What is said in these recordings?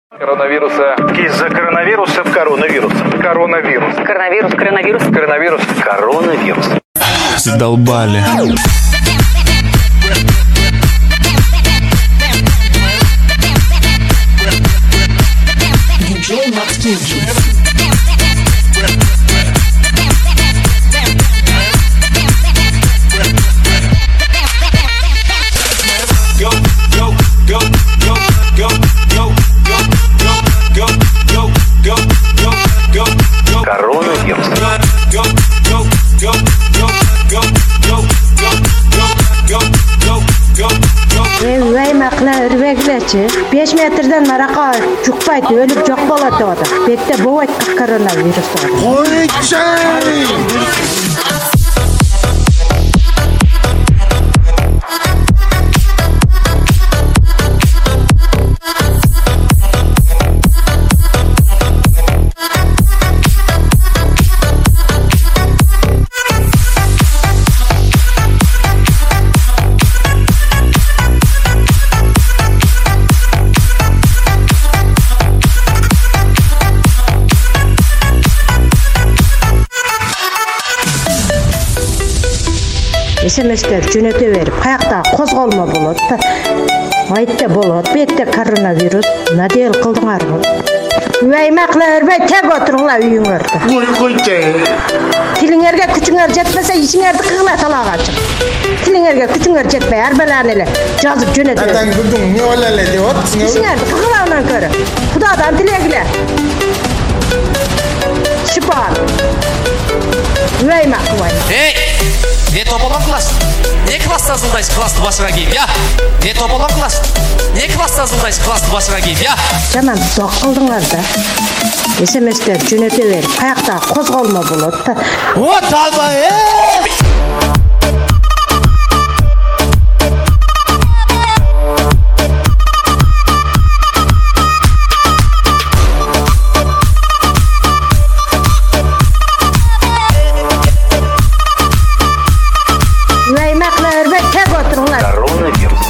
Коронавируса. Из-за коронавируса в коронавирус. Коронавирус. Коронавирус, коронавирус. Коронавирус. Коронавирус. Задолбали. Диджей Макс Кинджи. Коронавирус. Vay maqla irveglechi 5 metrdan naraqa chuqpayt ölüp joq boladi oda. Betde bu koronavirus var. SMS'ler jönöte verip, kayakta kozgolma bolot da. Aytda bolot, bette koronavirus. Nadel kıldыңар mı? Vay maqlar, vay tek oturunglar uyuңarda. Koy. Tiliңerge küçüңer jetmese, işiңerdi kığına talağa çık. Tiliңerge küçüңer jetmey, arbalarını ele жазып jönöte verip. Atan gudun, ne olale de ot? İşiңerdi kığılağından körü. Kudadan tilegile. Şipan. Vay maqlar. Эй, не тополон класс. Не класста зылдайсыз, классты башыға киіп, я? Не тополон класс. Не класста зылдайсыз, классты башыға киіп, я? Жаман доқ қылдыңар да. SMS'ler jönöte verip, kayakta kozgolma bolot da. Вот алба, Vay maqlar, vay tek oturunglar. Коронавирус.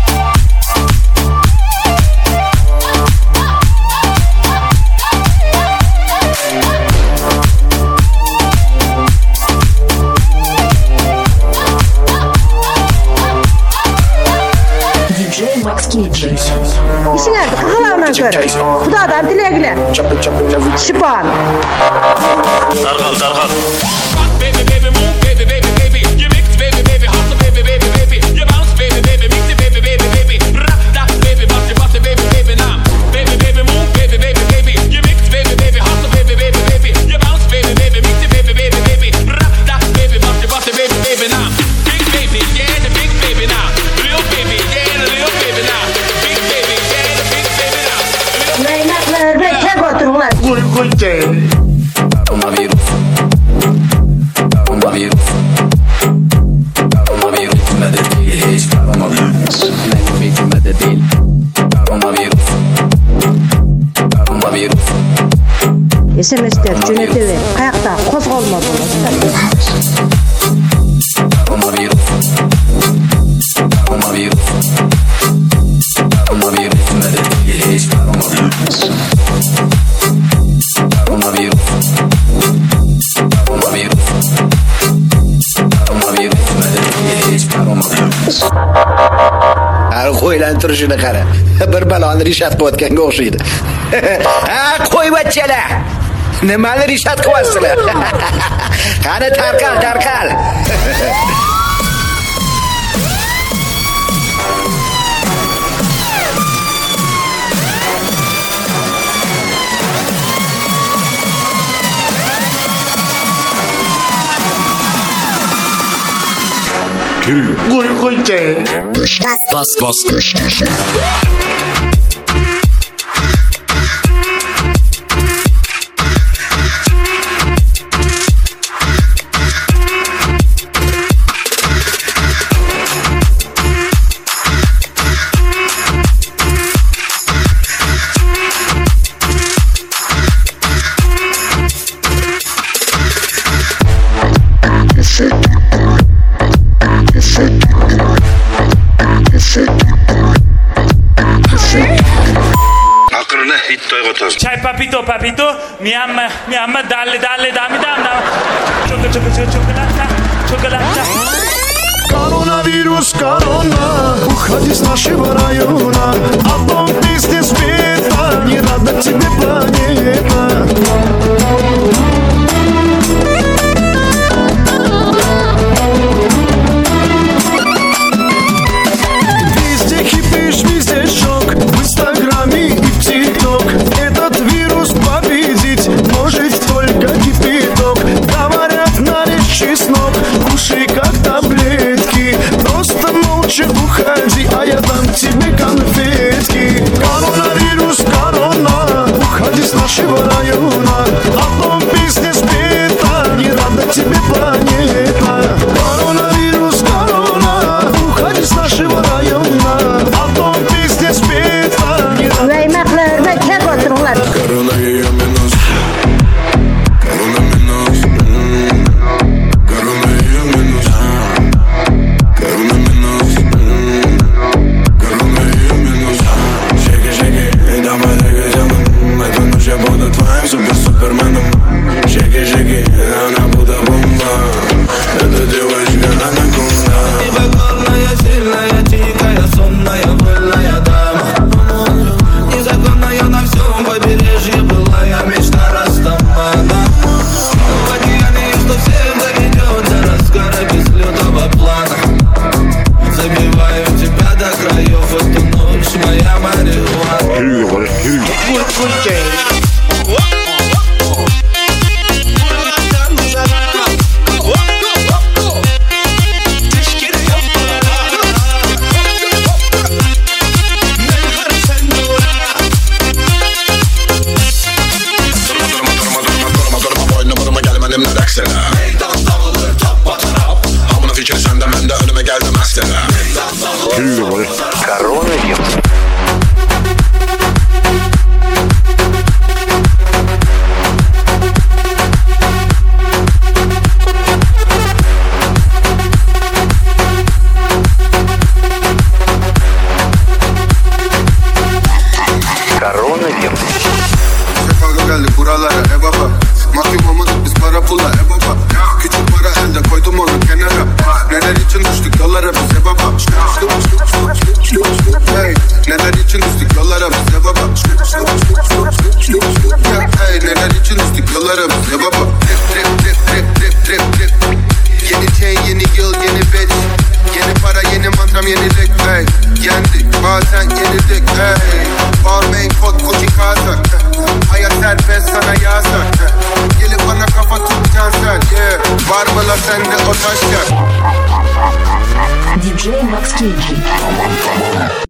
Диджей Макс Кинджи. İşiңerdi kığılağından körü. Kudadan tilegile. Şipan. Таргал. Baby, baby, move, baby, baby, baby. You mix, baby, baby, hustle, baby, baby, baby. You bounce, baby, baby, mix it, baby, baby, baby. Rock that, baby, bust it, baby, baby, now. Baby, baby, move, baby, baby, baby. You mix, baby, baby, hustle, baby, baby, baby. You bounce, baby, baby, mix it, baby, baby, baby. Rock that, baby, bust it, baby, baby, now. Big baby, yeah, the big baby now. Little baby, yeah, the little baby now. Big baby, yeah, the big baby now. Vay maqlar, vay tek oturunglar. Koy. Коронавирус. Коронавирус. Коронавирус. Bitmedi değil, hiç koronavírus. Bitmedi değil. Koronavírus. Koronavírus. SMS'ler jönöte verip, kayakta kozgolma bolot da. Koronavírus. Koronavírus. Koronavírus. Bitmedi değil, hiç koronavírus. Koronavírus. Koronavírus. Koronavírus. Bitmedi değil, hiç koronavírus. Qo'ylantirishini qara. Bir baloni rishat qilayotganga o'xshaydi. Ha, qo'y bachchalar. Nimani rishat qilyapsizlar? Qani tarqal. Koy. Bas. to'yg'otar. Çay papito, mi amma, dami. Çikolata. Коронавирус, корона, уходи с нашего района. О том песне света, не рада тебе планета. Везде кипиш, везде шок, в инстаграме и в тикток. Этот вирус победить может только кипяток. Говорят, нарежь чеснок, кушай как таблетки. Просто молча уходи, а я дам тебе конфетки. Коронавирус, корона, уходи с нашего района. О том песня спета, не рада тебе планета. Коронавирус, корона, уходи с нашего района. О том песня спета, не рада. Üveyməklər və kək otururlar. Коронавирус. Суперменом, шеки, она будто бомба. Эта девочка анаконда. Непокорная, сильная, тихая, сонная, пыльная дама. Незаконная на всем побережье былая мечта Растамана. В океане, что всем доведет до разгара без лютого плана. Забиваю тебя до краев эту ночь, моя марихуана. Коронавирус. Коронavirus. Geldik buralara baba. Mahkum olmadık biz para pula baba. Küçük para elde koydum onu kenara. Neler için düştük yollara bize baba. Hey, neler için düştük yollara bize baba. Hey, neler için düştük yollara bize baba. Trip. Yeni chain, yeni yıl, yeni bitch. Yeni para, yeni mantram, yeni lig. Hey, yendik bazen yenildik. Hey, Balmain kod koki kazan. Hayat serbest sana yasak. Gelip bana kafa tutacaksın sen. Yeah, var mı la sende o taşlar? DJ Max KG.